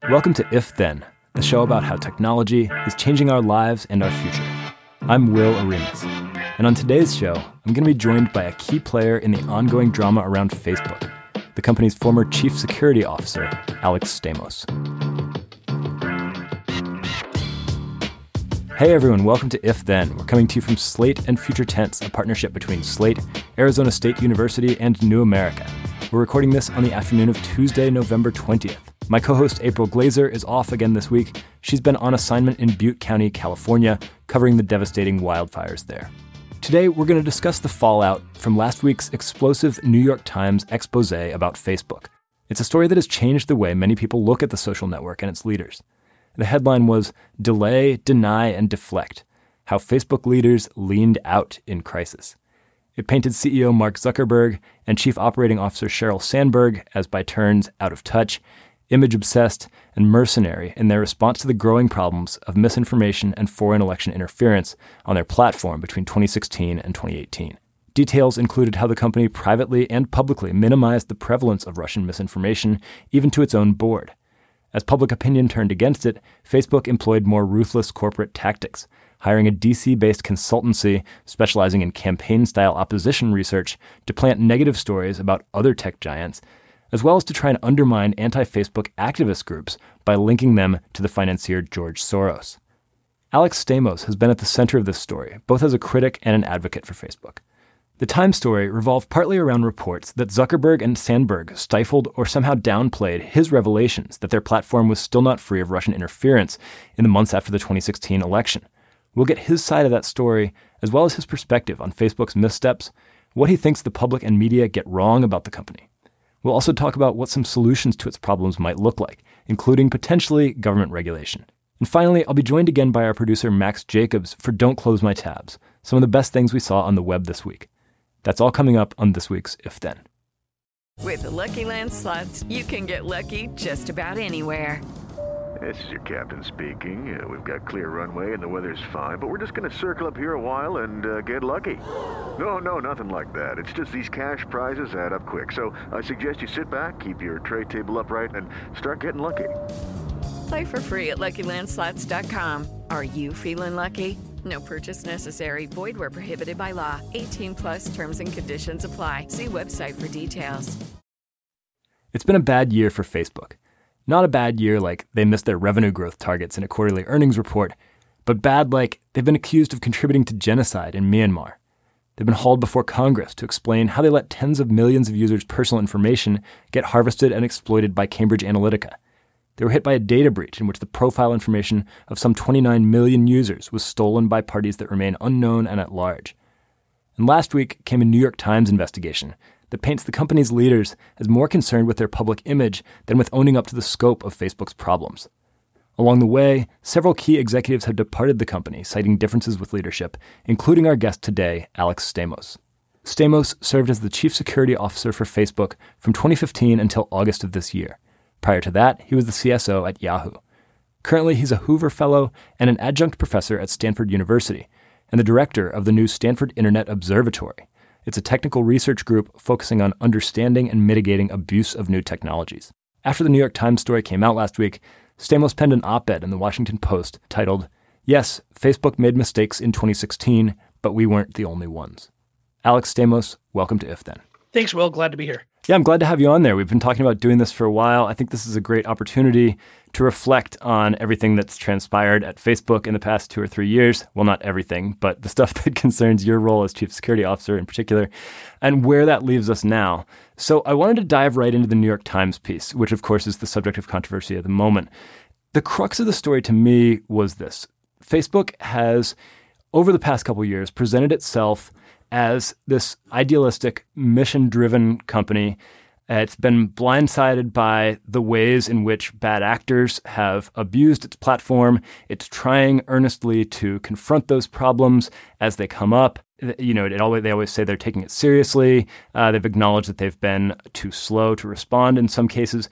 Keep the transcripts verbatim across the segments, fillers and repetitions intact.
Welcome to If Then, the show about how technology is changing our lives and our future. I'm Will Arenas, and on today's show, I'm going to be joined by a key player in the ongoing drama around Facebook, the company's former chief security officer, Alex Stamos. Hey everyone, welcome to If Then. We're coming to you from Slate and Future Tense, a partnership between Slate, Arizona State University, and New America. We're recording this on the afternoon of Tuesday, November twentieth. My co-host April Glazer is off again this week. She's been on assignment in Butte County, California, covering the devastating wildfires there. Today, we're going to discuss the fallout from last week's explosive New York Times expose about Facebook. It's a story that has changed the way many people look at the social network and its leaders. The headline was Delay, Deny, and Deflect: How Facebook Leaders Leaned Out in Crisis. It painted C E O Mark Zuckerberg and Chief Operating Officer Sheryl Sandberg as by turns out of touch, image-obsessed, and mercenary in their response to the growing problems of misinformation and foreign election interference on their platform between twenty sixteen and twenty eighteen. Details included how the company privately and publicly minimized the prevalence of Russian misinformation, even to its own board. As public opinion turned against it, Facebook employed more ruthless corporate tactics, hiring a D C-based consultancy specializing in campaign-style opposition research to plant negative stories about other tech giants, as well as to try and undermine anti-Facebook activist groups by linking them to the financier George Soros. Alex Stamos has been at the center of this story, both as a critic and an advocate for Facebook. The Times story revolved partly around reports that Zuckerberg and Sandberg stifled or somehow downplayed his revelations that their platform was still not free of Russian interference in the months after the twenty sixteen election. We'll get his side of that story, as well as his perspective on Facebook's missteps, what he thinks the public and media get wrong about the company. We'll also talk about what some solutions to its problems might look like, including potentially government regulation. And finally, I'll be joined again by our producer Max Jacobs for Don't Close My Tabs, some of the best things we saw on the web this week. That's all coming up on this week's If Then. With the Lucky Land Slots, you can get lucky just about anywhere. This is your captain speaking. Uh, we've got clear runway and the weather's fine, but we're just going to circle up here a while and uh, get lucky. No, no, nothing like that. It's just these cash prizes add up quick. So I suggest you sit back, keep your tray table upright, and start getting lucky. Play for free at Lucky Land Slots dot com. Are you feeling lucky? No purchase necessary. Void where prohibited by law. eighteen plus terms and conditions apply. See website for details. It's been a bad year for Facebook. Not a bad year like they missed their revenue growth targets in a quarterly earnings report, but bad like they've been accused of contributing to genocide in Myanmar. They've been hauled before Congress to explain how they let tens of millions of users' personal information get harvested and exploited by Cambridge Analytica. They were hit by a data breach in which the profile information of some twenty-nine million users was stolen by parties that remain unknown and at large. And last week came a New York Times investigation that paints the company's leaders as more concerned with their public image than with owning up to the scope of Facebook's problems. Along the way, several key executives have departed the company, citing differences with leadership, including our guest today, Alex Stamos. Stamos served as the chief security officer for Facebook from twenty fifteen until August of this year. Prior to that, he was the C S O at Yahoo. Currently, he's a Hoover Fellow and an adjunct professor at Stanford University, and the director of the new Stanford Internet Observatory. It's a technical research group focusing on understanding and mitigating abuse of new technologies. After the New York Times story came out last week, Stamos penned an op-ed in the Washington Post titled, "Yes, Facebook made mistakes in twenty sixteen, but we weren't the only ones." Alex Stamos, welcome to If Then. Thanks, Will. Glad to be here. Yeah, I'm glad to have you on there. We've been talking about doing this for a while. I think this is a great opportunity to reflect on everything that's transpired at Facebook in the past two or three years. Well, not everything, but the stuff that concerns your role as chief security officer in particular, and where that leaves us now. So I wanted to dive right into the New York Times piece, which of course is the subject of controversy at the moment. The crux of the story to me was this. Facebook has, over the past couple of years, presented itself as this idealistic, mission-driven company. It's been blindsided by the ways in which bad actors have abused its platform. It's trying earnestly to confront those problems as they come up. You know, it always, they always say they're taking it seriously. Uh, they've acknowledged that they've been too slow to respond in some cases.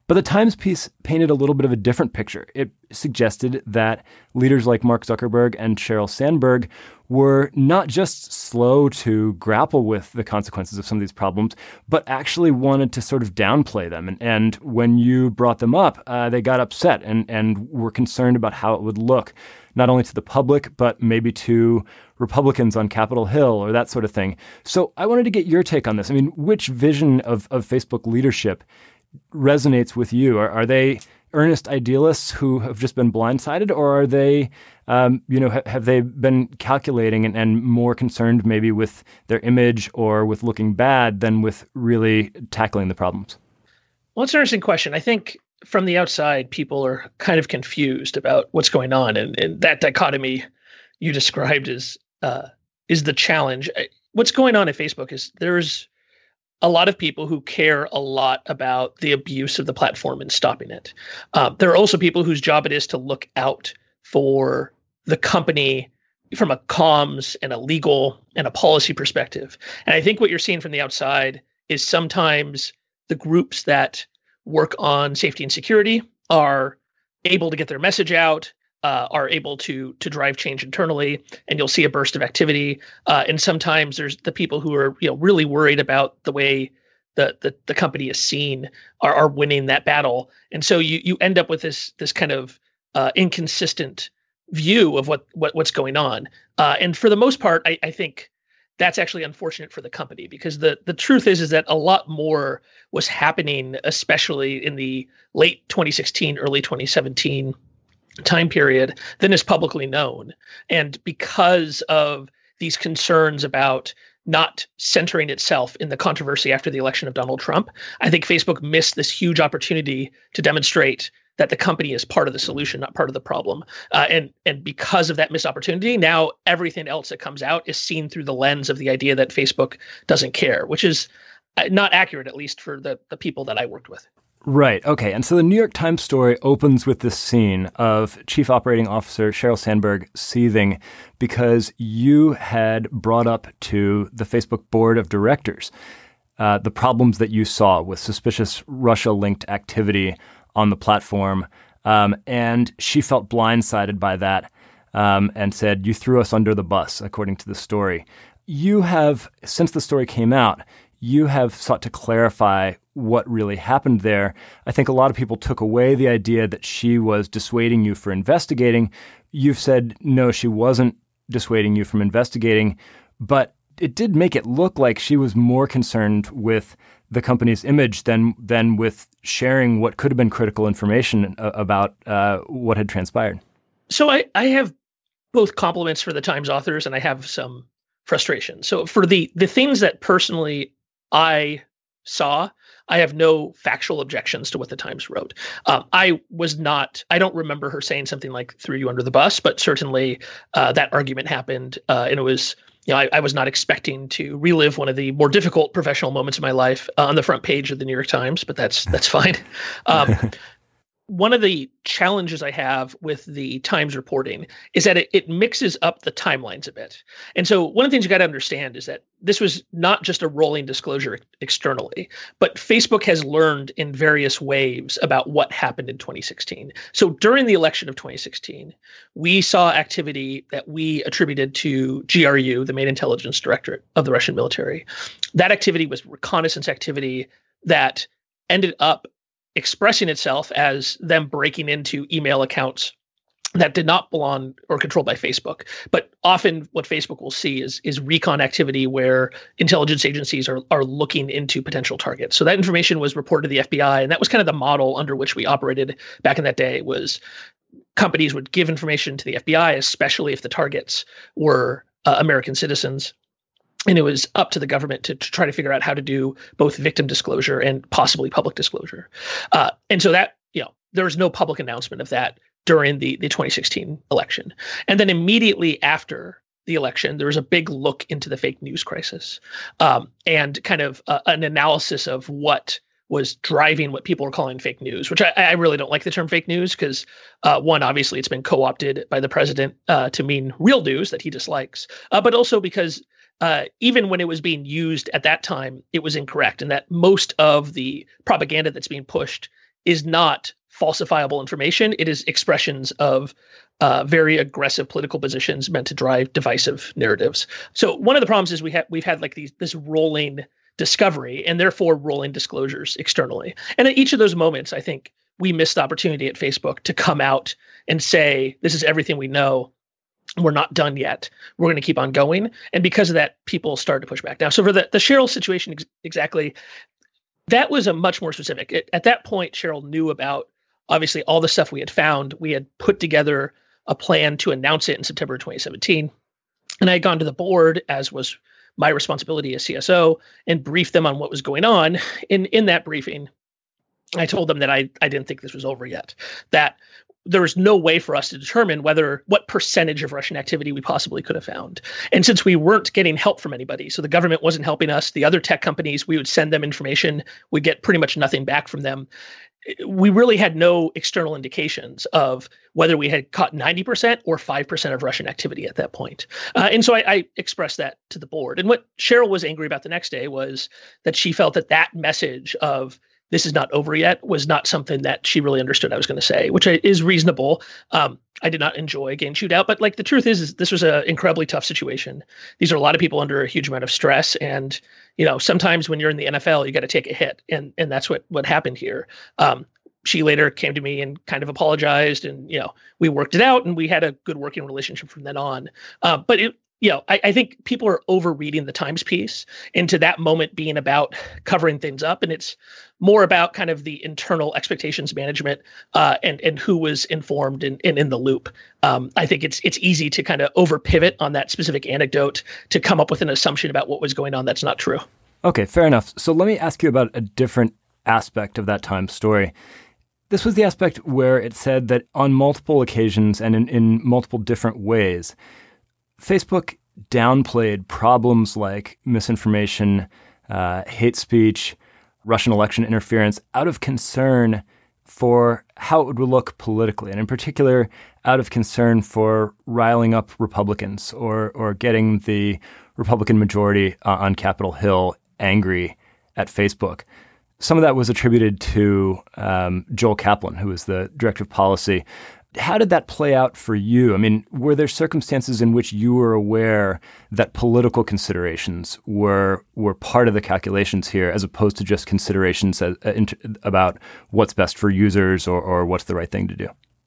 But the Times piece painted a little bit of a different picture. It suggested that leaders like Mark Zuckerberg and Sheryl Sandberg were not just slow to grapple with the consequences of some of these problems, but actually wanted to sort of downplay them. And, and when you brought them up, uh, they got upset and, and were concerned about how it would look, not only to the public, but maybe to Republicans on Capitol Hill or that sort of thing. So I wanted to get your take on this. I mean, which vision of, of Facebook leadership resonates with you? Are, are they earnest idealists who have just been blindsided, or are they, um, you know, ha- have they been calculating and, and more concerned maybe with their image or with looking bad than with really tackling the problems? Well, it's an interesting question. I think from the outside, people are kind of confused about what's going on, and, and that dichotomy you described is uh, is the challenge. What's going on at Facebook is there's a lot of people who care a lot about the abuse of the platform and stopping it. Um, there are also people whose job it is to look out for the company from a comms and a legal and a policy perspective. And I think what you're seeing from the outside is sometimes the groups that work on safety and security are able to get their message out, uh, are able to to drive change internally, and you'll see a burst of activity. Uh, and sometimes there's the people who are you know really worried about the way the the, the company is seen are, are winning that battle. And so you you end up with this this kind of uh, inconsistent view of what, what what's going on. Uh, and for the most part, I, I think that's actually unfortunate for the company, because the the truth is is that a lot more was happening, especially in the late twenty sixteen, early twenty seventeen time period, than is publicly known. And because of these concerns about not centering itself in the controversy after the election of Donald Trump, I think Facebook missed this huge opportunity to demonstrate that the company is part of the solution, not part of the problem. Uh, and and because of that missed opportunity, now everything else that comes out is seen through the lens of the idea that Facebook doesn't care, which is not accurate, at least for the, the people that I worked with. Right. Okay. And so the New York Times story opens with this scene of Chief Operating Officer Sheryl Sandberg seething because you had brought up to the Facebook board of directors uh, the problems that you saw with suspicious Russia-linked activity on the platform. Um, and she felt blindsided by that um, and said, "You threw us under the bus," according to the story. You have, since the story came out, you have sought to clarify what really happened there. I think a lot of people took away the idea that she was dissuading you for investigating. You've said, no, she wasn't dissuading you from investigating, but it did make it look like she was more concerned with the company's image than than with sharing what could have been critical information about uh, what had transpired. So I, I have both compliments for the Times authors, and I have some frustration. So for the the things that personally I saw, I have no factual objections to what the Times wrote. Um, I was not, I don't remember her saying something like threw you under the bus, but certainly uh, that argument happened. Uh, and it was, you know, I, I was not expecting to relive one of the more difficult professional moments of my life uh, on the front page of the New York Times, but that's, that's fine. Um, One of the challenges I have with the Times reporting is that it, it mixes up the timelines a bit. And so one of the things you got to understand is that this was not just a rolling disclosure externally, but Facebook has learned in various waves about what happened in twenty sixteen. So during the election of twenty sixteen, we saw activity that we attributed to G R U, the main intelligence directorate of the Russian military. That activity was reconnaissance activity that ended up expressing itself as them breaking into email accounts that did not belong or controlled by Facebook. But often what Facebook will see is, is recon activity where intelligence agencies are, are looking into potential targets. So that information was reported to the F B I, and that was kind of the model under which we operated back in that day. Was companies would give information to the F B I, especially if the targets were uh, American citizens. And it was up to the government to, to try to figure out how to do both victim disclosure and possibly public disclosure. Uh, and so that, you know, there was no public announcement of that during the, the twenty sixteen election. And then immediately after the election, there was a big look into the fake news crisis um, and kind of uh, an analysis of what was driving what people are calling fake news, which I, I really don't like the term fake news because, uh, one, obviously it's been co-opted by the president uh, to mean real news that he dislikes, uh, but also because Uh, even when it was being used at that time, it was incorrect, and that most of the propaganda that's being pushed is not falsifiable information. It is expressions of uh, very aggressive political positions meant to drive divisive narratives. So one of the problems is we have we've had like these this rolling discovery and therefore rolling disclosures externally. And at each of those moments, I think we missed the opportunity at Facebook to come out and say, this is everything we know. We're not done yet. We're going to keep on going. And because of that, people started to push back. Now, so for the, the Cheryl situation ex- exactly, that was a much more specific. It, at that point, Cheryl knew about, obviously, all the stuff we had found. We had put together a plan to announce it in September twenty seventeen. And I had gone to the board, as was my responsibility as C S O, and briefed them on what was going on. In in that briefing, I told them that I, I didn't think this was over yet, that there was no way for us to determine whether what percentage of Russian activity we possibly could have found. And since we weren't getting help from anybody, so the government wasn't helping us, the other tech companies, we would send them information, we'd get pretty much nothing back from them. We really had no external indications of whether we had caught ninety percent or five percent of Russian activity at that point. Uh, and so I, I expressed that to the board. And what Cheryl was angry about the next day was that she felt that that message of this is not over yet was not something that she really understood I was going to say, which is reasonable. Um, I did not enjoy getting chewed out, but like the truth is, is this was an incredibly tough situation. These are a lot of people under a huge amount of stress. And, you know, sometimes when you're in the N F L, you got to take a hit. And, and that's what, what happened here. Um, she later came to me and kind of apologized, and, you know, we worked it out and we had a good working relationship from then on. Uh, but it, you know, I, I think people are overreading the Times piece into that moment being about covering things up. And it's more about kind of the internal expectations management uh, and, and who was informed and, and in the loop. Um, I think it's it's easy to kind of over pivot on that specific anecdote to come up with an assumption about what was going on that's not true. Okay, fair enough. So let me ask you about a different aspect of that Times story. This was the aspect where it said that on multiple occasions and in, in multiple different ways, Facebook downplayed problems like misinformation, uh, hate speech, Russian election interference out of concern for how it would look politically, and in particular, out of concern for riling up Republicans or or getting the Republican majority uh, on Capitol Hill angry at Facebook. Some of that was attributed to um, Joel Kaplan, who was the director of policy. How did that play out for you? I mean, were there circumstances in which you were aware that political considerations were were part of the calculations here, as opposed to just considerations as, uh, int- about what's best for users or, or what's the right thing to do?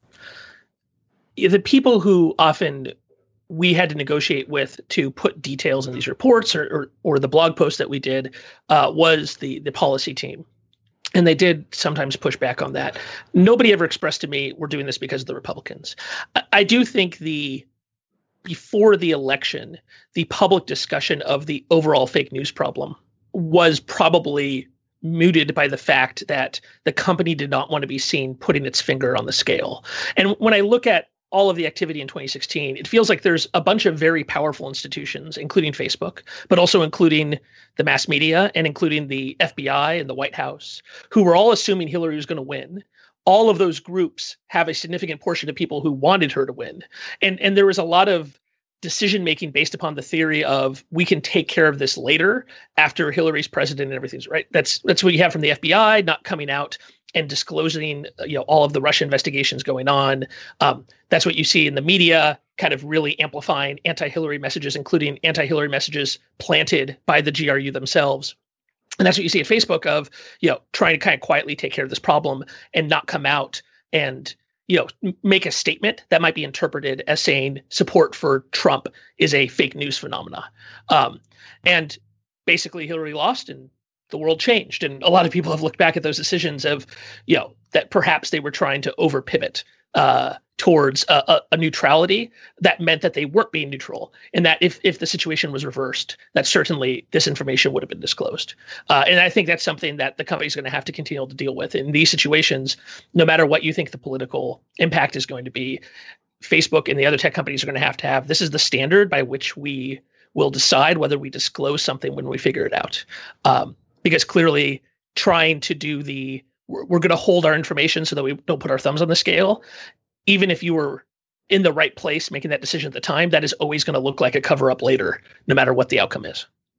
The people who often we had to negotiate with to put details in these reports or or, or the blog post that we did uh, was the the policy team. And they did sometimes push back on that. Nobody ever expressed to me, we're doing this because of the Republicans. I, I do think the before the election, the public discussion of the overall fake news problem was probably muted by the fact that the company did not want to be seen putting its finger on the scale. And when I look at all of the activity in twenty sixteen, it feels like there's a bunch of very powerful institutions, including Facebook, but also including the mass media and including the F B I and the White House, who were all assuming Hillary was going to win. All of those groups have a significant portion of people who wanted her to win. And, and there was a lot of decision-making based upon the theory of we can take care of this later after Hillary's president and everything's right. That's, that's what you have from the F B I not coming out and disclosing, you know, all of the Russia investigations going on. Um, that's what you see in the media, kind of really amplifying anti-Hillary messages, including anti-Hillary messages planted by the G R U themselves. And that's what you see at Facebook of, you know, trying to kind of quietly take care of this problem and not come out and, you know, make a statement that might be interpreted as saying support for Trump is a fake news phenomena. Um, and basically Hillary lost and the world changed. And a lot of people have looked back at those decisions of, you know, that perhaps they were trying to over pivot uh, towards a, a, a neutrality that meant that they weren't being neutral. And that if, if the situation was reversed, that certainly this information would have been disclosed. Uh, and I think that's something that the company is going to have to continue to deal with in these situations, no matter what you think the political impact is going to be. Facebook and the other tech companies are going to have to have, this is the standard by which we will decide whether we disclose something when we figure it out. Um, Because clearly trying to do the, we're, we're going to hold our information so that we don't put our thumbs on the scale. Even if you were in the right place making that decision at the time, that is always going to look like a cover up later, no matter what the outcome is.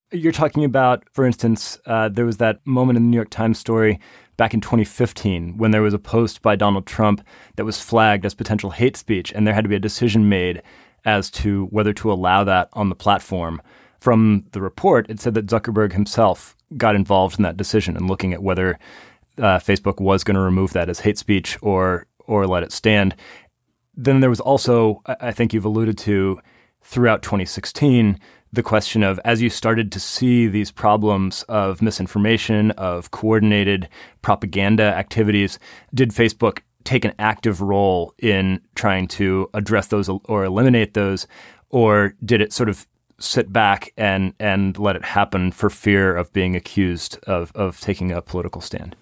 You're talking about, for instance, uh, there was that moment in the New York Times story back in twenty fifteen when there was a post by Donald Trump that was flagged as potential hate speech, and there had to be a decision made as to whether to allow that on the platform. From the report, it said that Zuckerberg himself got involved in that decision and looking at whether uh, Facebook was going to remove that as hate speech or or let it stand. Then there was also, I think you've alluded to, throughout twenty sixteen, the question of, as you started to see these problems of misinformation, of coordinated propaganda activities, did Facebook take an active role in trying to address those or eliminate those, or did it sort of sit back and and let it happen for fear of being accused of of taking a political stand?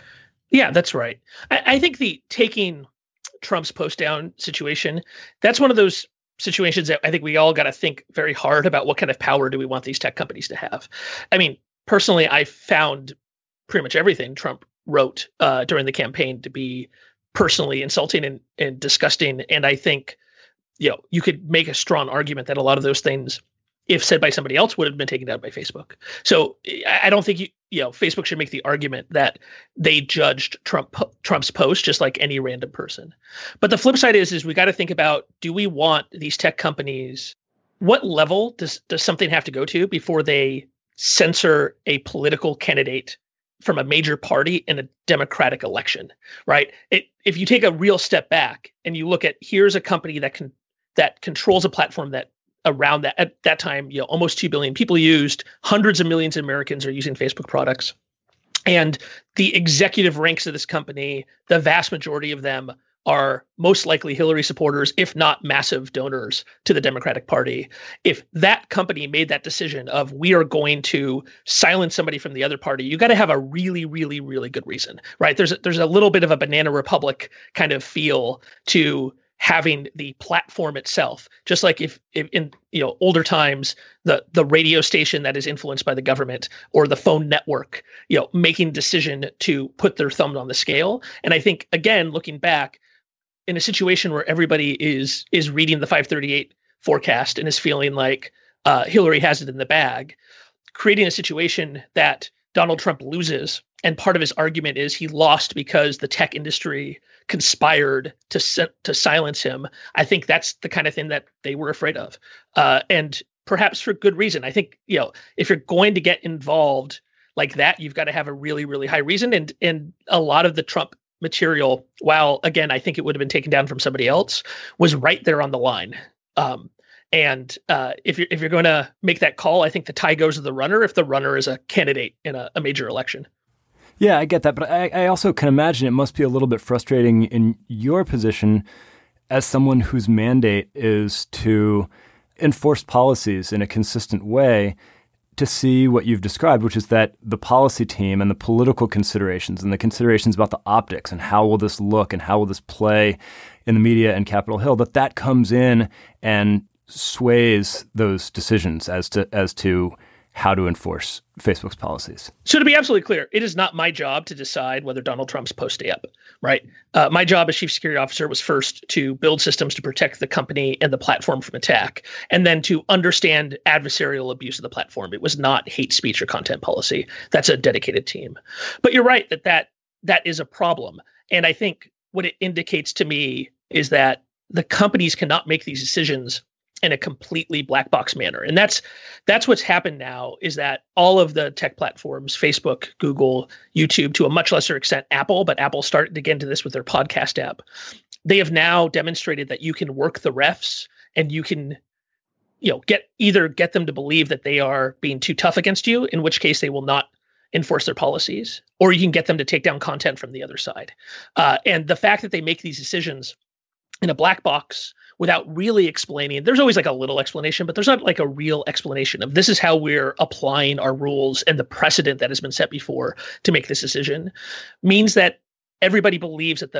Yeah, that's right. I, I think the taking Trump's post down situation, that's one of those situations that I think we all got to think very hard about. What kind of power do we want these tech companies to have? I mean, personally, I found pretty much everything Trump wrote uh, during the campaign to be personally insulting and, and disgusting. And I think, you know, you could make a strong argument that a lot of those things, if said by somebody else, would have been taken down by Facebook. So I don't think you, you know, Facebook should make the argument that they judged Trump Trump's post just like any random person. But the flip side is, is we got to think about, do we want these tech companies? What level does does something have to go to before they censor a political candidate from a major party in a democratic election? Right? It, if you take a real step back and you look at, here's a company that can that controls a platform that around that at that time, you know, almost two billion people used, hundreds of millions of Americans are using Facebook products. And the executive ranks of this company, the vast majority of them are most likely Hillary supporters, if not massive donors to the Democratic Party. If that company made that decision of, we are going to silence somebody from the other party, you got to have a really, really, really good reason, right? There's a, there's a little bit of a banana republic kind of feel to having the platform itself. Just like if, if in you know older times, the the radio station that is influenced by the government or the phone network, you know, making decision to put their thumb on the scale. And I think, again, looking back, in a situation where everybody is is reading the five thirty-eight forecast and is feeling like uh, Hillary has it in the bag, creating a situation that Donald Trump loses. And part of his argument is he lost because the tech industry conspired to to silence him. I think that's the kind of thing that they were afraid of, uh, and perhaps for good reason. I think, you know, if you're going to get involved like that, you've got to have a really, really high reason. And and a lot of the Trump material, while again I think it would have been taken down from somebody else, was right there on the line. Um, and uh, if you're if you're going to make that call, I think the tie goes to the runner if the runner is a candidate in a, a major election. Yeah, I get that. But I, I also can imagine it must be a little bit frustrating in your position as someone whose mandate is to enforce policies in a consistent way, to see what you've described, which is that the policy team and the political considerations and the considerations about the optics and how will this look and how will this play in the media and Capitol Hill, that that comes in and sways those decisions as to as to how to enforce Facebook's policies. So to be absolutely clear, it is not my job to decide whether Donald Trump's post stay up, right? Uh, my job as chief security officer was first to build systems to protect the company and the platform from attack, and then to understand adversarial abuse of the platform. It was not hate speech or content policy. That's a dedicated team. But you're right that that, that is a problem. And I think what it indicates to me is that the companies cannot make these decisions in a completely black box manner. And that's that's what's happened now, is that all of the tech platforms, Facebook, Google, YouTube, to a much lesser extent, Apple, but Apple started to get into this with their podcast app. They have now demonstrated that you can work the refs and you can, you know, get either get them to believe that they are being too tough against you, in which case they will not enforce their policies, or you can get them to take down content from the other side. Uh, and the fact that they make these decisions in a black box without really explaining, there's always like a little explanation, but there's not like a real explanation of this is how we're applying our rules and the precedent that has been set before to make this decision, means that everybody believes that the, the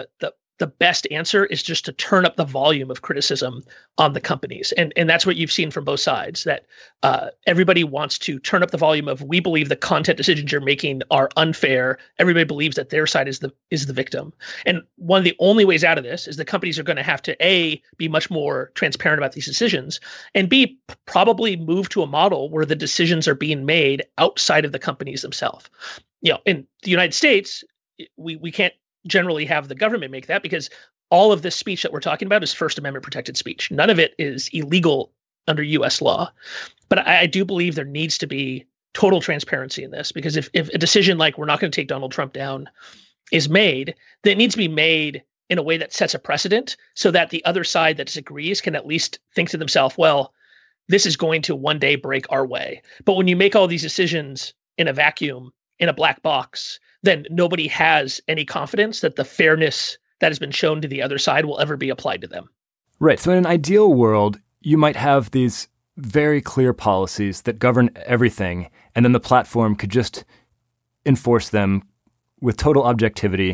the best answer is just to turn up the volume of criticism on the companies. And, and that's what you've seen from both sides, that uh, everybody wants to turn up the volume of, we believe the content decisions you're making are unfair. Everybody believes that their side is the is the victim. And one of the only ways out of this is the companies are going to have to, A, be much more transparent about these decisions, and B, probably move to a model where the decisions are being made outside of the companies themselves. You know, in the United States, we we can't generally have the government make that, because all of this speech that we're talking about is First Amendment protected speech. None of it is illegal under U S law. But I, I do believe there needs to be total transparency in this, because if, if a decision like we're not going to take Donald Trump down is made, then it needs to be made in a way that sets a precedent so that the other side that disagrees can at least think to themselves, well, this is going to one day break our way. But when you make all these decisions in a vacuum, in a black box, then nobody has any confidence that the fairness that has been shown to the other side will ever be applied to them. Right. So in an ideal world, you might have these very clear policies that govern everything, and then the platform could just enforce them with total objectivity,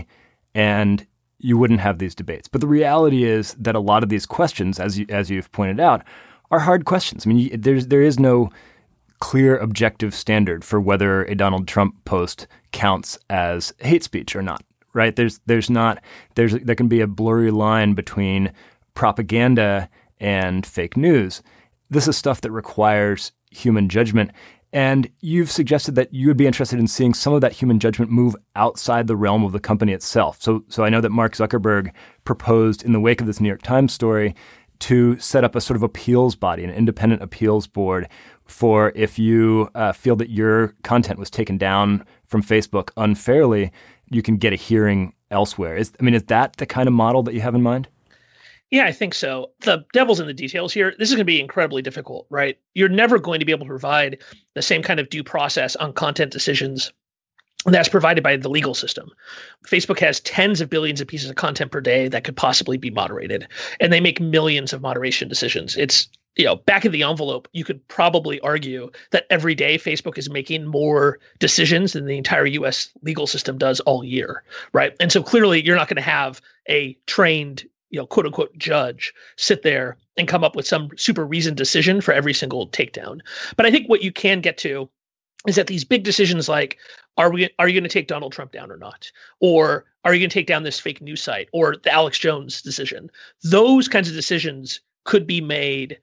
and you wouldn't have these debates. But the reality is that a lot of these questions, as you, as you've pointed out, are hard questions. I mean, there's there is no clear objective standard for whether a Donald Trump post counts as hate speech or not, right? There's there's not there's there can be a blurry line between propaganda and fake news. This is stuff that requires human judgment. And you've suggested that you would be interested in seeing some of that human judgment move outside the realm of the company itself. So so I know that Mark Zuckerberg proposed in the wake of this New York Times story to set up a sort of appeals body, an independent appeals board, for if you uh, feel that your content was taken down from Facebook unfairly, you can get a hearing elsewhere. Is, I mean, is that the kind of model that you have in mind? Yeah, I think so. The devil's in the details here. This is going to be incredibly difficult, right? You're never going to be able to provide the same kind of due process on content decisions that's provided by the legal system. Facebook has tens of billions of pieces of content per day that could possibly be moderated, and they make millions of moderation decisions. It's, you know, back of the envelope, you could probably argue that every day Facebook is making more decisions than the entire U S legal system does all year, right? And so clearly you're not going to have a trained, you know, quote unquote judge sit there and come up with some super reasoned decision for every single takedown. But I think what you can get to is that these big decisions like, are we are you going to take Donald Trump down or not? Or are you going to take down this fake news site, or the Alex Jones decision? Those kinds of decisions could be made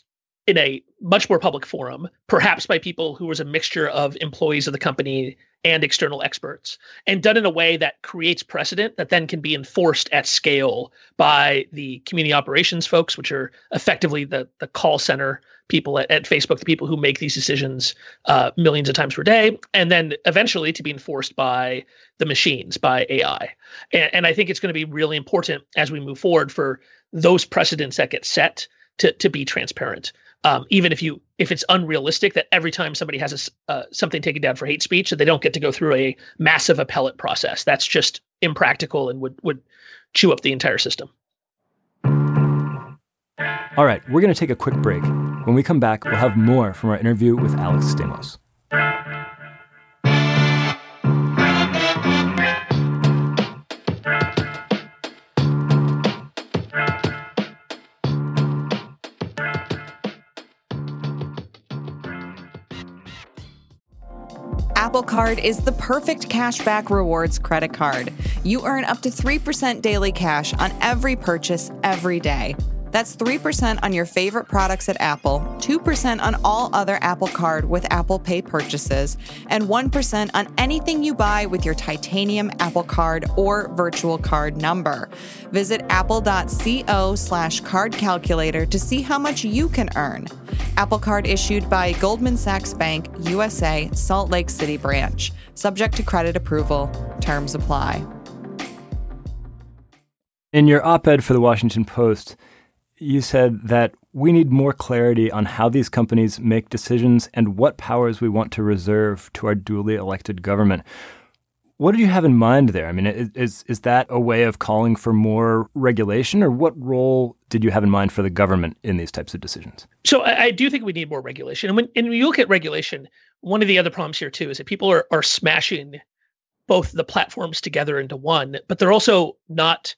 in a much more public forum, perhaps by people who was a mixture of employees of the company and external experts, and done in a way that creates precedent that then can be enforced at scale by the community operations folks, which are effectively the, the call center people at, at Facebook, the people who make these decisions uh, millions of times per day, and then eventually to be enforced by the machines, by A I. And, and I think it's going to be really important as we move forward for those precedents that get set to, to be transparent. Um, even if you if it's unrealistic that every time somebody has a, uh, something taken down for hate speech, that they don't get to go through a massive appellate process. That's just impractical and would would chew up the entire system. All right, we're going to take a quick break. When we come back, we'll have more from our interview with Alex Stamos. Apple Card is the perfect cashback rewards credit card. You earn up to three percent daily cash on every purchase every day. That's three percent on your favorite products at Apple, two percent on all other Apple Card with Apple Pay purchases, and one percent on anything you buy with your titanium Apple Card or virtual card number. Visit apple.co slash card calculator to see how much you can earn. Apple Card issued by Goldman Sachs Bank, U S A, Salt Lake City branch. Subject to credit approval. Terms apply. In your op-ed for the Washington Post, you said that we need more clarity on how these companies make decisions and what powers we want to reserve to our duly elected government. What did you have in mind there? I mean, is is that a way of calling for more regulation, or what role did you have in mind for the government in these types of decisions? So I, I do think we need more regulation. And when, and when you look at regulation, one of the other problems here too is that people are are smashing both the platforms together into one, but they're also not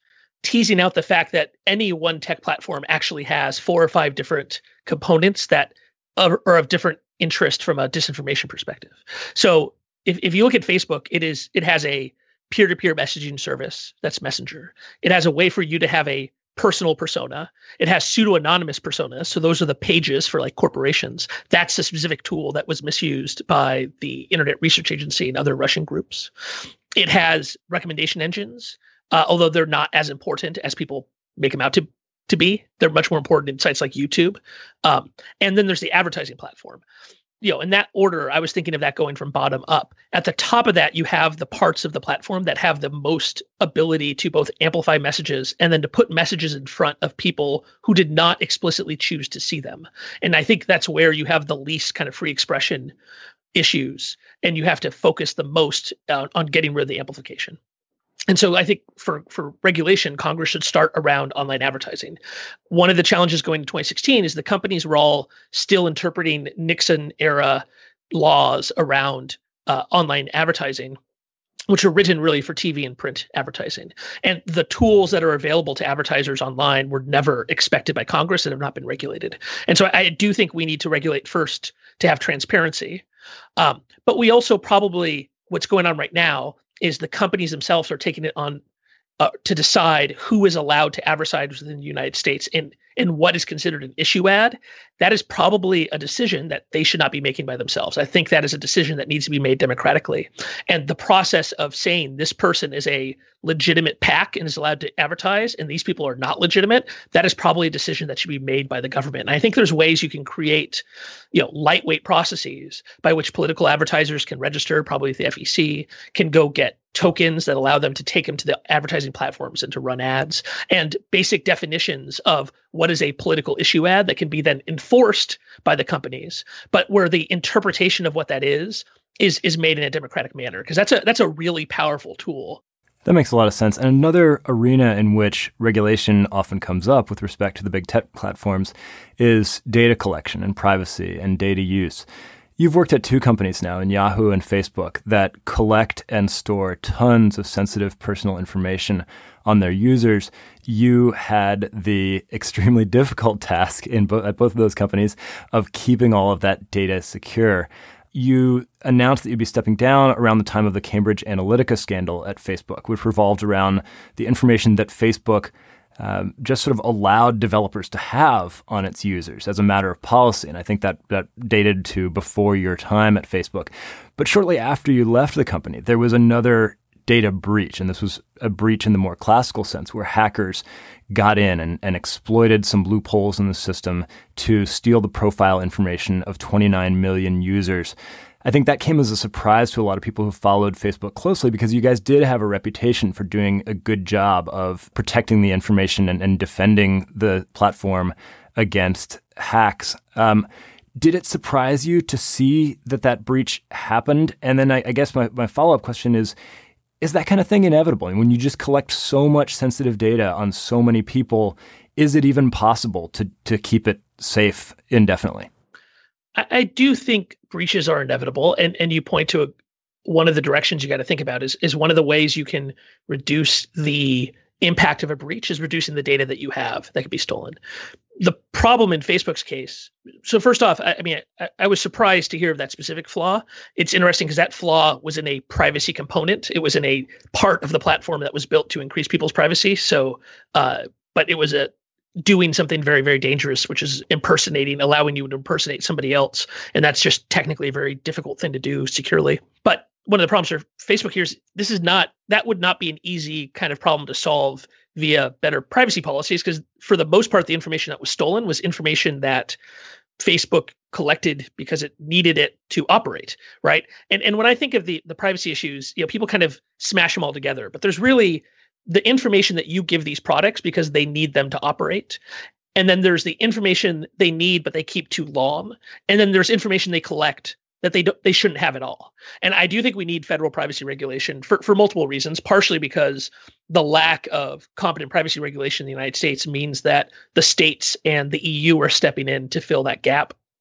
teasing out the fact that any one tech platform actually has four or five different components that are, are of different interest from a disinformation perspective. So if, if you look at Facebook, it is it has a peer-to-peer messaging service that's Messenger. It has a way for you to have a personal persona. It has pseudo-anonymous personas. So those are the pages for like corporations. That's a specific tool that was misused by the Internet Research Agency and other Russian groups. It has recommendation engines. Uh, although they're not as important as people make them out to, to be. They're much more important in sites like YouTube. Um, and then there's the advertising platform. You know, in that order, I was thinking of that going from bottom up. At the top of that, you have the parts of the platform that have the most ability to both amplify messages and then to put messages in front of people who did not explicitly choose to see them. And I think that's where you have the least kind of free expression issues, and you have to focus the most uh, on getting rid of the amplification. And so I think for, for regulation, Congress should start around online advertising. One of the challenges going to twenty sixteen is the companies were all still interpreting Nixon-era laws around uh, online advertising, which are written really for T V and print advertising. And the tools that are available to advertisers online were never expected by Congress and have not been regulated. And so I, I do think we need to regulate first to have transparency. Um, but we also probably, what's going on right now is the companies themselves are taking it on uh, to decide who is allowed to advertise within the United States and, and what is considered an issue ad. That is probably a decision that they should not be making by themselves. I think that is a decision that needs to be made democratically. And the process of saying this person is a legitimate PAC and is allowed to advertise and these people are not legitimate, that is probably a decision that should be made by the government. And I think there's ways you can create, you know, lightweight processes by which political advertisers can register, probably the F E C, can go get tokens that allow them to take them to the advertising platforms and to run ads, and basic definitions of what is a political issue ad that can be then enforced by the companies, but where the interpretation of what that is is is made in a democratic manner, because that's a that's a really powerful tool. That makes a lot of sense. And another arena in which regulation often comes up with respect to the big tech platforms is data collection and privacy and data use. You've worked at two companies now, in Yahoo and Facebook, that collect and store tons of sensitive personal information on their users. You had the extremely difficult task in bo- at both of those companies of keeping all of that data secure. You announced that you'd be stepping down around the time of the Cambridge Analytica scandal at Facebook, which revolved around the information that Facebook um, just sort of allowed developers to have on its users as a matter of policy. And I think that that dated to before your time at Facebook. But shortly after you left the company, there was another data breach, and this was a breach in the more classical sense, where hackers got in and, and exploited some loopholes in the system to steal the profile information of twenty-nine million users. I think that came as a surprise to a lot of people who followed Facebook closely, because you guys did have a reputation for doing a good job of protecting the information and, and defending the platform against hacks. Um, did it surprise you to see that that breach happened? And then I, I guess my, my follow-up question is, is that kind of thing inevitable? And when you just collect so much sensitive data on so many people, is it even possible to to keep it safe indefinitely? I, I do think breaches are inevitable. And, and you point to a, one of the directions you got to think about is, is one of the ways you can reduce the impact of a breach is reducing the data that you have that could be stolen. The problem in Facebook's case, so first off, I, I mean, I, I was surprised to hear of that specific flaw. It's interesting because that flaw was in a privacy component. It was in a part of the platform that was built to increase people's privacy. So, uh, but it was a doing something very, very dangerous, which is impersonating, allowing you to impersonate somebody else. And that's just technically a very difficult thing to do securely. But one of the problems for Facebook here is this is not, that would not be an easy kind of problem to solve via better privacy policies, because for the most part, the information that was stolen was information that Facebook collected because it needed it to operate, right? And and when I think of the the privacy issues, you know, people kind of smash them all together, but there's really the information that you give these products because they need them to operate. And then there's the information they need, but they keep too long. And then there's information they collect that they don't, they shouldn't have at all. And I do think we need federal privacy regulation for, for multiple reasons, partially because the lack of competent privacy regulation in the United States means that the states and the E U are stepping in to fill that gap.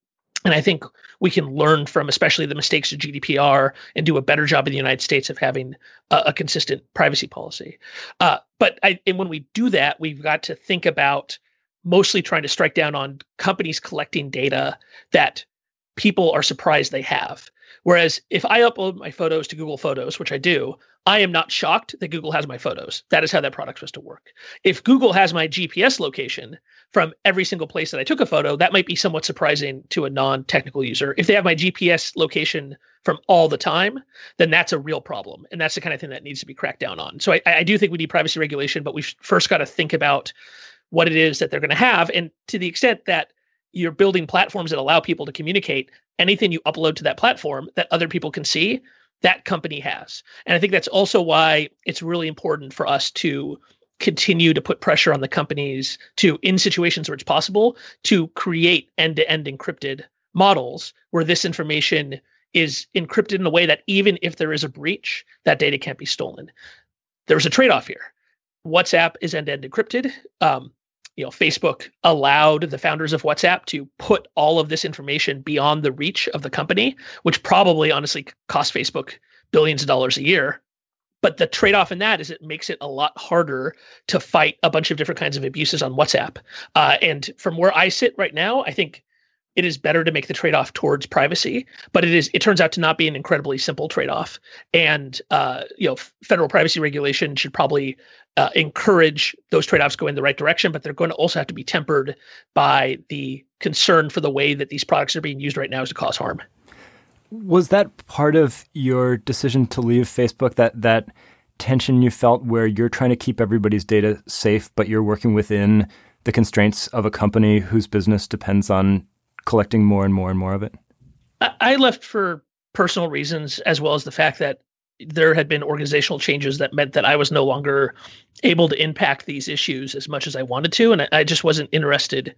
And I think we can learn from especially the mistakes of G D P R and do a better job in the United States of having a, a consistent privacy policy. Uh, but I, and when we do that, we've got to think about mostly trying to strike down on companies collecting data that people are surprised they have. Whereas if I upload my photos to Google Photos, which I do, I am not shocked that Google has my photos. That is how that product's supposed to work. If Google has my G P S location from every single place that I took a photo, that might be somewhat surprising to a non-technical user. If they have my G P S location from all the time, then that's a real problem. And that's the kind of thing that needs to be cracked down on. So I, I do think we need privacy regulation, but we've first got to think about what it is that they're going to have. And to the extent that you're building platforms that allow people to communicate, anything you upload to that platform that other people can see, that company has. And I think that's also why it's really important for us to continue to put pressure on the companies to, in situations where it's possible, to create end-to-end encrypted models where this information is encrypted in a way that even if there is a breach, that data can't be stolen. There's a trade-off here. WhatsApp is end-to-end encrypted. Um, you know, Facebook allowed the founders of WhatsApp to put all of this information beyond the reach of the company, which probably honestly cost Facebook billions of dollars a year. But the trade-off in that is it makes it a lot harder to fight a bunch of different kinds of abuses on WhatsApp. Uh, and from where I sit right now, I think it is better to make the trade-off towards privacy, but it is it turns out to not be an incredibly simple trade-off. And uh, you know, federal privacy regulation should probably uh, encourage those trade-offs go in the right direction, but they're going to also have to be tempered by the concern for the way that these products are being used right now to cause harm. Was that part of your decision to leave Facebook, that that tension you felt where you're trying to keep everybody's data safe, but you're working within the constraints of a company whose business depends on collecting more and more and more of it? I left for personal reasons, as well as the fact that there had been organizational changes that meant that I was no longer able to impact these issues as much as I wanted to. And I just wasn't interested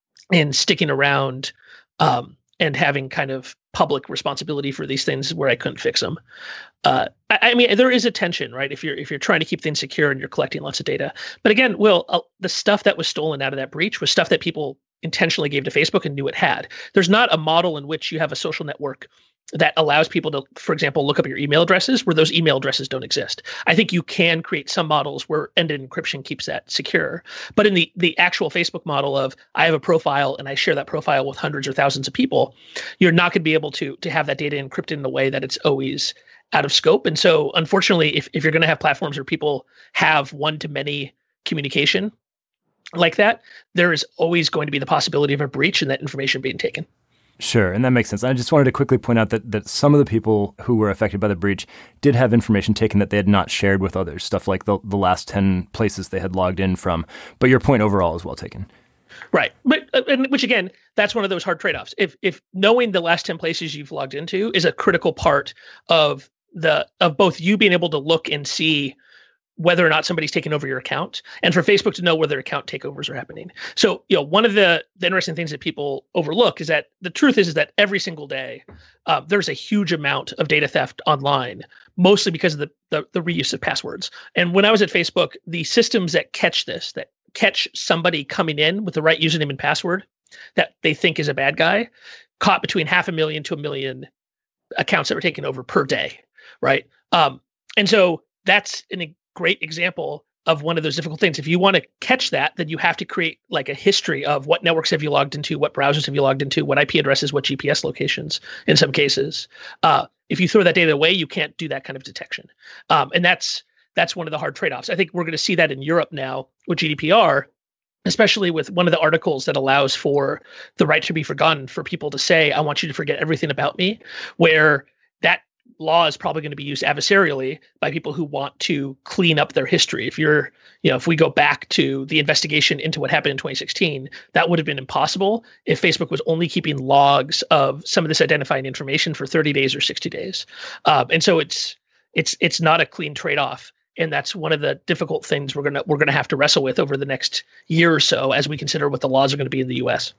in sticking around um, and having kind of public responsibility for these things where I couldn't fix them. Uh, I, I mean, there is a tension, right? If you're if you're trying to keep things secure and you're collecting lots of data. But again, Will, uh, the stuff that was stolen out of that breach was stuff that people intentionally gave to Facebook and knew it had. There's not a model in which you have a social network that allows people to, for example, look up your email addresses where those email addresses don't exist. I think you can create some models where end-to-end encryption keeps that secure. But in the the actual Facebook model of I have a profile and I share that profile with hundreds or thousands of people, you're not going to be able to to have that data encrypted in a way that it's always out of scope. And so unfortunately, if, if you're going to have platforms where people have one-to-many communication like that, there is always going to be the possibility of a breach and that information being taken. Sure, and that makes sense. I just wanted to quickly point out that that some of the people who were affected by the breach did have information taken that they had not shared with others, stuff like the, the last ten places they had logged in from. But your point overall is well taken. Right. But and which, again, that's one of those hard trade-offs. If if knowing the last ten places you've logged into is a critical part of the of both you being able to look and see whether or not somebody's taken over your account, and for Facebook to know whether account takeovers are happening. So, you know, one of the, the interesting things that people overlook is that the truth is, is that every single day, uh, there's a huge amount of data theft online, mostly because of the, the the reuse of passwords. And when I was at Facebook, the systems that catch this, that catch somebody coming in with the right username and password that they think is a bad guy, caught between half a million to a million accounts that were taken over per day, right? Um, and so that's an great example of one of those difficult things. If you want to catch that, then you have to create like a history of what networks have you logged into, what browsers have you logged into, what I P addresses, what G P S locations in some cases. Uh, if you throw that data away, you can't do that kind of detection. Um, and that's that's one of the hard trade-offs. I think we're going to see that in Europe now with G D P R, especially with one of the articles that allows for the right to be forgotten, for people to say, I want you to forget everything about me, where that law is probably going to be used adversarially by people who want to clean up their history. If you're, you know, if we go back to the investigation into what happened in twenty sixteen, that would have been impossible if Facebook was only keeping logs of some of this identifying information for thirty days or sixty days. Um, and so it's it's it's not a clean trade-off. And that's one of the difficult things we're gonna we're gonna have to wrestle with over the next year or so as we consider what the laws are going to be in the U S.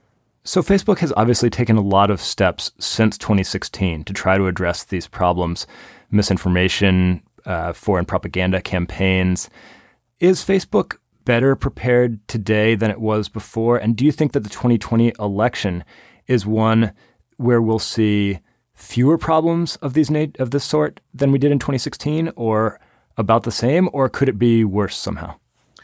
So Facebook has obviously taken a lot of steps since twenty sixteen to try to address these problems, misinformation, uh, foreign propaganda campaigns. Is Facebook better prepared today than it was before? And do you think that the twenty twenty election is one where we'll see fewer problems of these na- of this sort than we did in twenty sixteen, or about the same, or could it be worse somehow?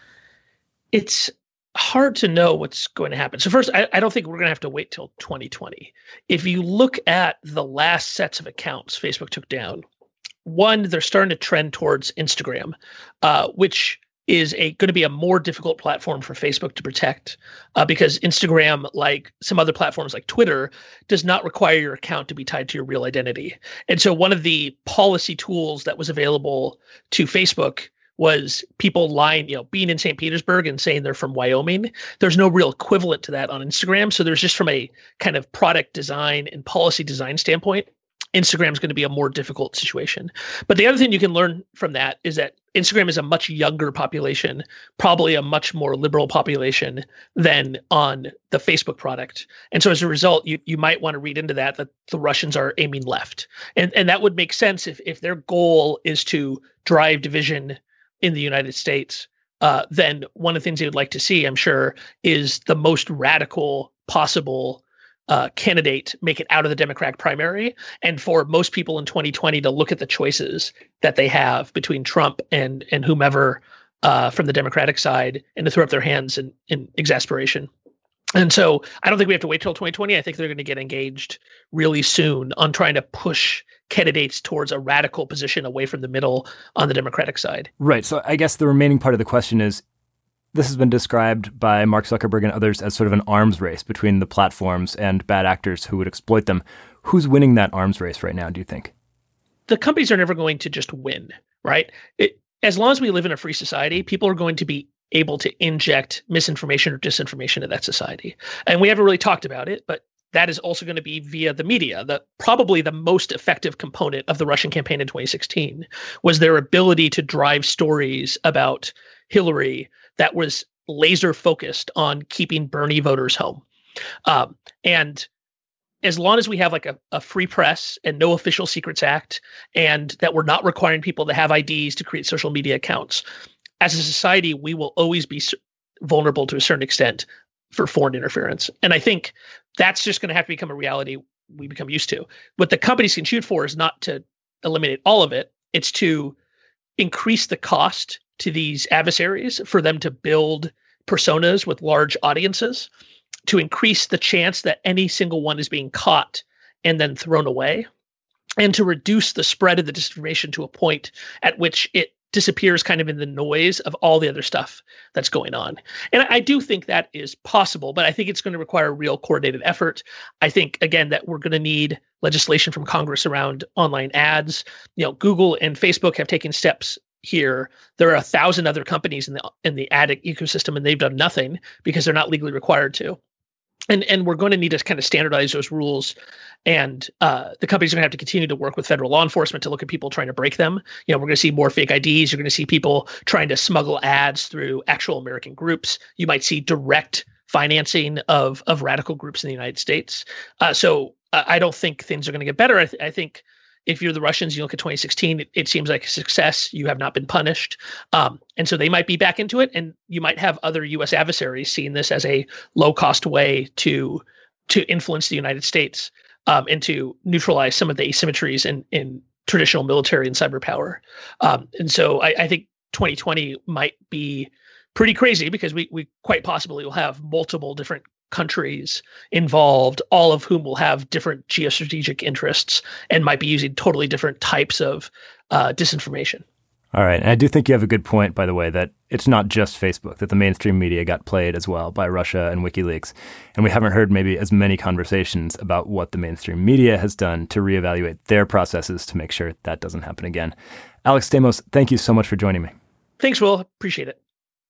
It's hard to know what's going to happen. So first, I, I don't think we're going to have to wait till twenty twenty. If you look at the last sets of accounts Facebook took down, one, they're starting to trend towards Instagram, uh, which is a going to be a more difficult platform for Facebook to protect uh, because Instagram, like some other platforms like Twitter, does not require your account to be tied to your real identity. And so one of the policy tools that was available to Facebook was people lying, you know, being in Saint Petersburg and saying they're from Wyoming. There's no real equivalent to that on Instagram. So there's just from a kind of product design and policy design standpoint, Instagram is going to be a more difficult situation. But the other thing you can learn from that is that Instagram is a much younger population, probably a much more liberal population than on the Facebook product. And so as a result, you you might want to read into that that the Russians are aiming left. And and that would make sense if if their goal is to drive division in the United States. Uh, then one of the things they would like to see, I'm sure, is the most radical possible Uh, candidate make it out of the Democratic primary, and for most people in twenty twenty to look at the choices that they have between Trump and and whomever uh, from the Democratic side, and to throw up their hands in, in exasperation. And so I don't think we have to wait till twenty twenty. I think they're going to get engaged really soon on trying to push candidates towards a radical position away from the middle on the Democratic side. Right. So I guess the remaining part of the question is, this has been described by Mark Zuckerberg and others as sort of an arms race between the platforms and bad actors who would exploit them. Who's winning that arms race right now, do you think? The companies are never going to just win, right? It, as long as we live in a free society, people are going to be able to inject misinformation or disinformation into that society. And we haven't really talked about it, but that is also going to be via the media. The probably the most effective component of the Russian campaign in twenty sixteen was their ability to drive stories about Hillary that was laser focused on keeping Bernie voters home. Um, and as long as we have like a, a free press and no Official Secrets Act, and that we're not requiring people to have I Ds to create social media accounts, as a society, we will always be vulnerable to a certain extent for foreign interference. And I think that's just going to have to become a reality we become used to. What the companies can shoot for is not to eliminate all of it. It's to increase the cost to these adversaries for them to build personas with large audiences, to increase the chance that any single one is being caught and then thrown away, and to reduce the spread of the disinformation to a point at which it disappears kind of in the noise of all the other stuff that's going on. And I do think that is possible, but I think it's going to require a real coordinated effort. I think, again, that we're going to need legislation from Congress around online ads. You know, Google and Facebook have taken steps here. There are a thousand other companies in the in the ad ecosystem, and they've done nothing because they're not legally required to. And and we're going to need to kind of standardize those rules, and uh, the companies are going to have to continue to work with federal law enforcement to look at people trying to break them. You know, we're going to see more fake I Ds. You're going to see people trying to smuggle ads through actual American groups. You might see direct financing of of radical groups in the United States. Uh, so uh, I don't think things are going to get better. I, th- I think. If you're the Russians, you look at twenty sixteen, it, it seems like a success. You have not been punished. Um, and so they might be back into it. And you might have other U S adversaries seeing this as a low-cost way to to influence the United States um, and to neutralize some of the asymmetries in, in traditional military and cyber power. Um, and so I, I think twenty twenty might be pretty crazy because we we quite possibly will have multiple different countries involved, all of whom will have different geostrategic interests and might be using totally different types of uh, disinformation. All right. And I do think you have a good point, by the way, that it's not just Facebook, that the mainstream media got played as well by Russia and WikiLeaks. And we haven't heard maybe as many conversations about what the mainstream media has done to reevaluate their processes to make sure that doesn't happen again. Alex Stamos, thank you so much for joining me. Thanks, Will. Appreciate it.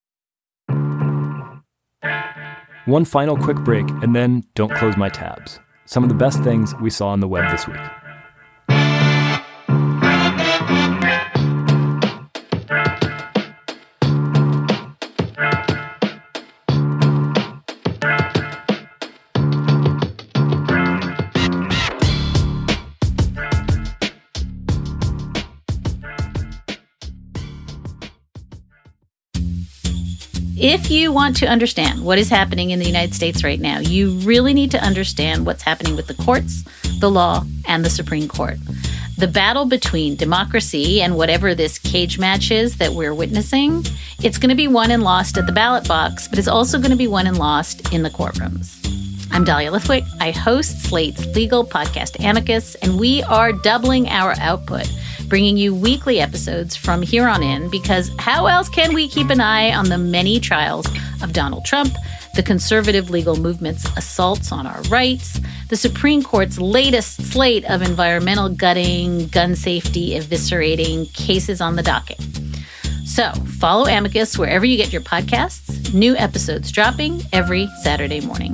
One final quick break, and then don't close my tabs. Some of the best things we saw on the web this week. If you want to understand what is happening in the United States right now, you really need to understand what's happening with the courts, the law, and the Supreme Court. The battle between democracy and whatever this cage match is that we're witnessing, it's going to be won and lost at the ballot box, but it's also going to be won and lost in the courtrooms. I'm Dahlia Lithwick. I host Slate's legal podcast Amicus, and we are doubling our output, bringing you weekly episodes from here on in, because how else can we keep an eye on the many trials of Donald Trump, the conservative legal movement's assaults on our rights, the Supreme Court's latest slate of environmental gutting, gun safety eviscerating cases on the docket. So follow Amicus wherever you get your podcasts. New episodes dropping every Saturday morning.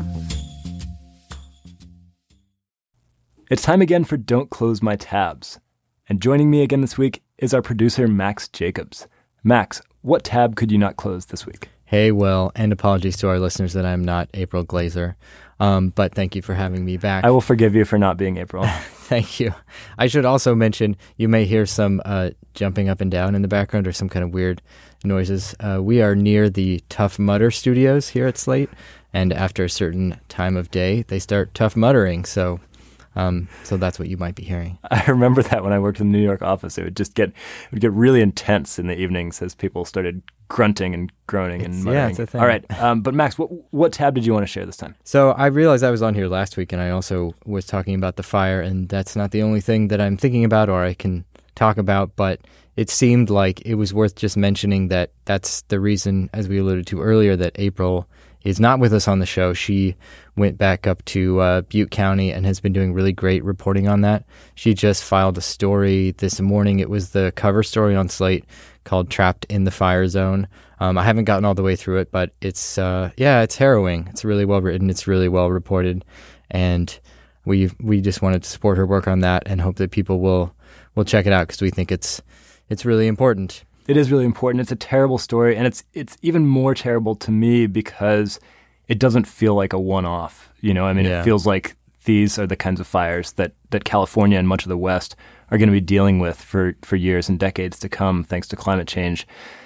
It's time again for Don't Close My Tabs. And joining me again this week is our producer, Max Jacobs. Max, what tab could you not close this week? Hey, Will, and apologies to our listeners that I'm not April Glazer. Um, but thank you for having me back. I will forgive you for not being April. Thank you. I should also mention, you may hear some uh, jumping up and down in the background or some kind of weird noises. Uh, we are near the Tough Mudder studios here at Slate, and after a certain time of day, they start tough muttering, so... Um, so that's what you might be hearing. I remember that when I worked in the New York office, it would just get it would get really intense in the evenings as people started grunting and groaning it's, and muttering. Yeah, it's a thing. All right, um, but Max, what what tab did you want to share this time? So I realized I was on here last week, and I also was talking about the fire, and that's not the only thing that I'm thinking about or I can talk about, but it seemed like it was worth just mentioning that that's the reason, as we alluded to earlier, that April is not with us on the show. She went back up to uh, Butte County and has been doing really great reporting on that. She just filed a story this morning. It was the cover story on Slate called Trapped in the Fire Zone. Um, I haven't gotten all the way through it, but it's, uh, yeah, it's harrowing. It's really well written. It's really well reported. And we we just wanted to support her work on that and hope that people will, will check it out because we think it's it's really important. It is really important. It's a terrible story, and it's it's even more terrible to me because it doesn't feel like a one-off. You know, I mean, yeah. It feels like these are the kinds of fires that, that California and much of the West are going to be dealing with for, for years and decades to come, thanks to climate change.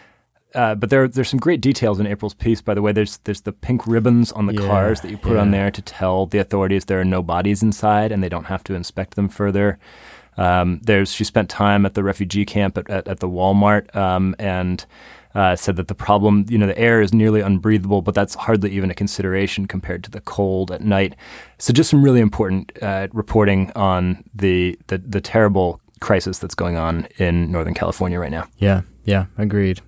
Uh, but there there's some great details in April's piece. By the way, there's there's the pink ribbons on the yeah, cars that you put yeah. on there to tell the authorities there are no bodies inside and they don't have to inspect them further. Um, there's she spent time at the refugee camp at, at, at the Walmart um, and uh, said that the problem, you know, the air is nearly unbreathable, but that's hardly even a consideration compared to the cold at night. So just some really important uh, reporting on the, the the terrible crisis that's going on in Northern California right now. Yeah, yeah, agreed.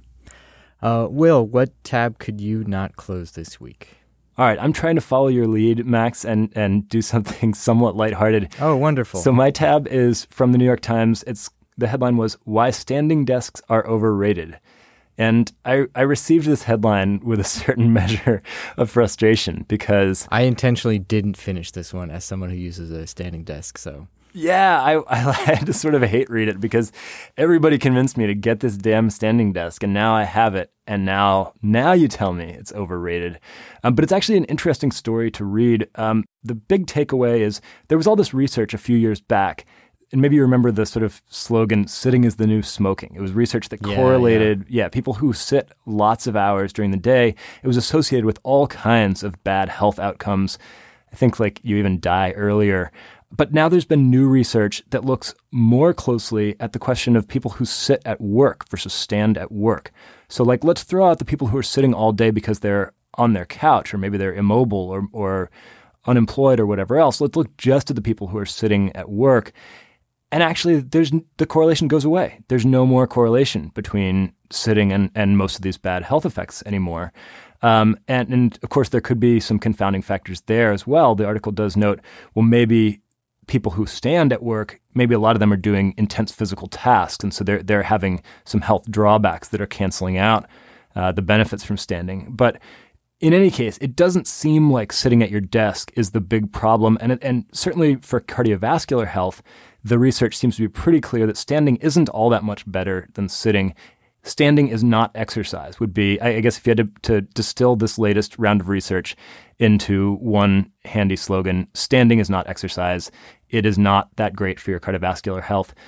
Uh, Will, what tab could you not close this week? All right, I'm trying to follow your lead, Max, and, and do something somewhat lighthearted. Oh, wonderful. So my tab is from the New York Times. It's the headline was, Why Standing Desks Are Overrated. And I, I received this headline with a certain measure of frustration because... I intentionally didn't finish this one as someone who uses a standing desk, so... Yeah, I, I had to sort of hate read it because everybody convinced me to get this damn standing desk, and now I have it, and now now you tell me it's overrated. Um, but it's actually an interesting story to read. Um, the big takeaway is there was all this research a few years back, and maybe you remember the sort of slogan, sitting is the new smoking. It was research that yeah, correlated, yeah. yeah, people who sit lots of hours during the day, it was associated with all kinds of bad health outcomes. I think like you even die earlier. But now there's been new research that looks more closely at the question of people who sit at work versus stand at work. So like, let's throw out the people who are sitting all day because they're on their couch or maybe they're immobile or, or unemployed or whatever else. Let's look just at the people who are sitting at work. And actually, there's the correlation goes away. There's no more correlation between sitting and, and most of these bad health effects anymore. Um, and, and of course, there could be some confounding factors there as well. The article does note, well, maybe people who stand at work, maybe a lot of them are doing intense physical tasks, and so they're they're having some health drawbacks that are canceling out uh, the benefits from standing. But in any case, it doesn't seem like sitting at your desk is the big problem, and and certainly for cardiovascular health, the research seems to be pretty clear that standing isn't all that much better than sitting. Standing is not exercise, would be, I guess if you had to, to distill this latest round of research into one handy slogan, standing is not exercise. It is not that great for your cardiovascular health.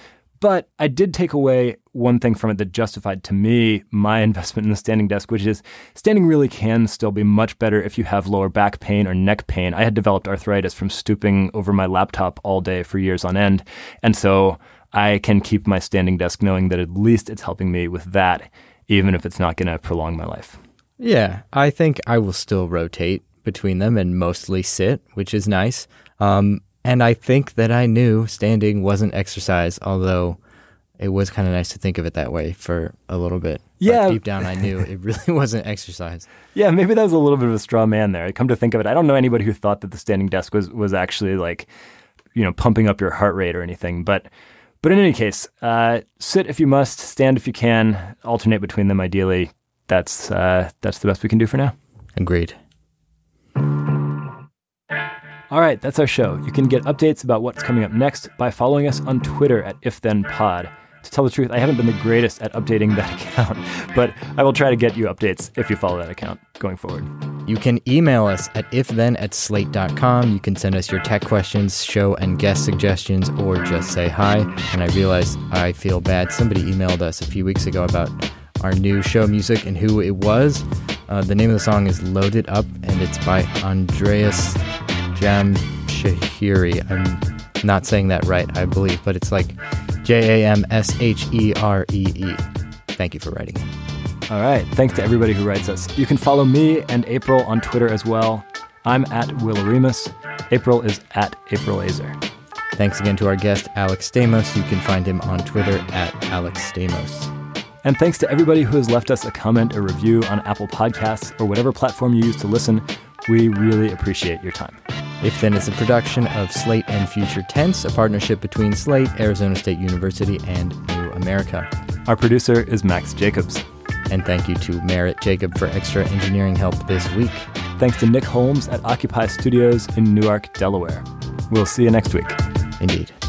But I did take away one thing from it that justified to me my investment in the standing desk, which is standing really can still be much better if you have lower back pain or neck pain. I had developed arthritis from stooping over my laptop all day for years on end. And so I can keep my standing desk knowing that at least it's helping me with that, even if it's not going to prolong my life. Yeah, I think I will still rotate between them and mostly sit, which is nice. Um, and I think that I knew standing wasn't exercise, although it was kind of nice to think of it that way for a little bit. Yeah. But deep down, I knew it really wasn't exercise. Yeah, maybe that was a little bit of a straw man there. Come to think of it, I don't know anybody who thought that the standing desk was, was actually like, you know, pumping up your heart rate or anything. But but in any case, uh, sit if you must, stand if you can, alternate between them ideally. That's uh, that's the best we can do for now. Agreed. All right, that's our show. You can get updates about what's coming up next by following us on Twitter at IfThenPod. To tell the truth, I haven't been the greatest at updating that account, but I will try to get you updates if you follow that account going forward. You can email us at ifthen at slate dot com. You can send us your tech questions, show and guest suggestions, or just say hi. And I realized I feel bad. Somebody emailed us a few weeks ago about our new show music and who it was. Uh, the name of the song is Loaded Up, and it's by Andreas Jamsheheri. I'm not saying that right, I believe, but it's like J A M S H E R E E. Thank you for writing. All right. Thanks to everybody who writes us. You can follow me and April on Twitter as well. I'm at Will Remus. April is at April Azer. Thanks again to our guest, Alex Stamos. You can find him on Twitter at Alex Stamos. And thanks to everybody who has left us a comment or review on Apple Podcasts or whatever platform you use to listen. We really appreciate your time. If Then is a production of Slate and Future Tense, a partnership between Slate, Arizona State University, and New America. Our producer is Max Jacobs. And thank you to Merritt Jacob for extra engineering help this week. Thanks to Nick Holmes at Occupy Studios in Newark, Delaware. We'll see you next week. Indeed.